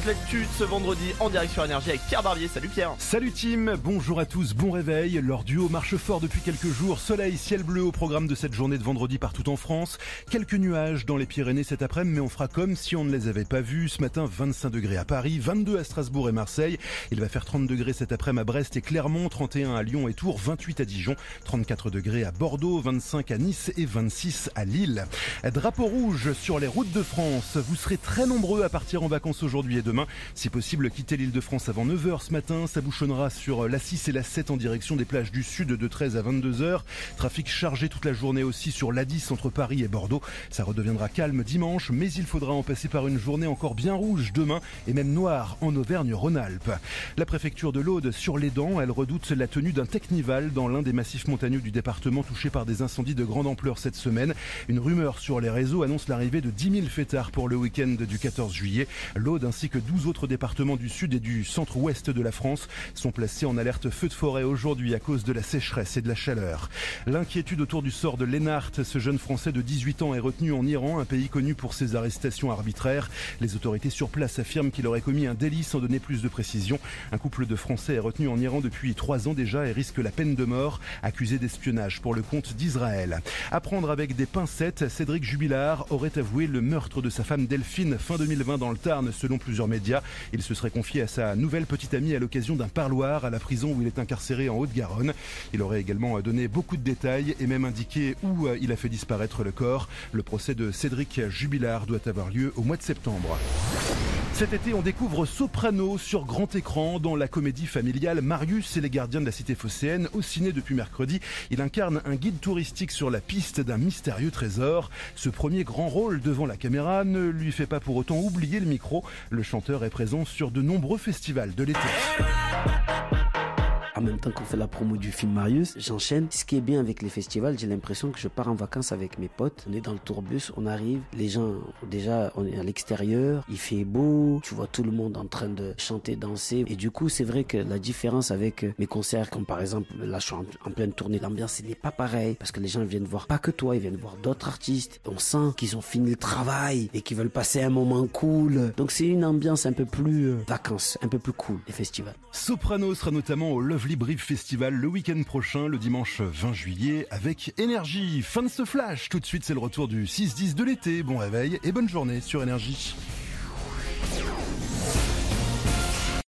l'actu de ce vendredi en direct sur Énergie avec Pierre Barbier. Salut Pierre. Salut Tim, bonjour à tous, bon réveil. Leur duo marche fort depuis quelques jours. Soleil, ciel bleu au programme de cette journée de vendredi partout en France. Quelques nuages dans les Pyrénées cet après-midi, mais on fera comme si on ne les avait pas vus. Ce matin, 25 degrés à Paris, 22 à Strasbourg et Marseille. Il va faire 30 degrés cet après-midi à Brest et Clermont, 31 à Lyon et Tours, 28 à Dijon, 34 degrés à Bordeaux, 25 à Nice et 26 à Lille. Drapeau rouge sur les routes de France. Vous serez très nombreux à partir en vacances aujourd'hui et demain. Si possible, quittez l'Île-de-France avant 9h ce matin. Ça bouchonnera sur l'A6 et l'A7 en direction des plages du Sud de 13 à 22h. Trafic chargé toute la journée aussi sur l'A10 entre Paris et Bordeaux. Ça redeviendra calme dimanche, mais il faudra en passer par une journée encore bien rouge demain et même noire en Auvergne-Rhône-Alpes. La préfecture de l'Aude sur les dents, elle redoute la tenue d'un technival dans l'un des massifs montagneux du département touché par des incendies de grande ampleur cette semaine. Une rumeur sur les réseaux annonce l'arrivée de 10 000 fêtards pour le week-end du 14 juillet. L'Aude ainsi que 12 autres départements du sud et du centre-ouest de la France sont placés en alerte feu de forêt aujourd'hui à cause de la sécheresse et de la chaleur. L'inquiétude autour du sort de Lennart, ce jeune Français de 18 ans est retenu en Iran, un pays connu pour ses arrestations arbitraires. Les autorités sur place affirment qu'il aurait commis un délit sans donner plus de précision. Un couple de Français est retenu en Iran depuis 3 ans déjà et risque la peine de mort, accusé d'espionnage pour le compte d'Israël. À prendre avec des pincettes, Cédric Jubilard aurait avoué le meurtre de sa femme Delphine fin 2020 dans le Tarn selon plusieurs médias. Il se serait confié à sa nouvelle petite amie à l'occasion d'un parloir à la prison où il est incarcéré en Haute-Garonne. Il aurait également donné beaucoup de détails et même indiqué où il a fait disparaître le corps. Le procès de Cédric Jubilard doit avoir lieu au mois de septembre. Cet été, on découvre Soprano sur grand écran dans la comédie familiale Marius et les gardiens de la cité phocéenne au ciné depuis mercredi. Il incarne un guide touristique sur la piste d'un mystérieux trésor. Ce premier grand rôle devant la caméra ne lui fait pas pour autant oublier le micro. Le chanteur est présent sur de nombreux festivals de l'été. En même temps qu'on fait la promo du film Marius, j'enchaîne. Ce qui est bien avec les festivals, j'ai l'impression que je pars en vacances avec mes potes. On est dans le tourbus, on arrive, les gens, déjà, on est à l'extérieur, il fait beau, tu vois tout le monde en train de chanter, danser. Et du coup, c'est vrai que la différence avec mes concerts, comme par exemple, là, je suis en pleine tournée, l'ambiance, n'est pas pareille. Parce que les gens viennent voir pas que toi, ils viennent voir d'autres artistes. On sent qu'ils ont fini le travail et qu'ils veulent passer un moment cool. Donc c'est une ambiance un peu plus vacances, un peu plus cool, les festivals. Soprano sera notamment au Lovely Brief Festival le week-end prochain, le dimanche 20 juillet, avec Énergie. Fin de ce flash. Tout de suite, c'est le retour du 6-10 de l'été. Bon réveil et bonne journée sur Énergie.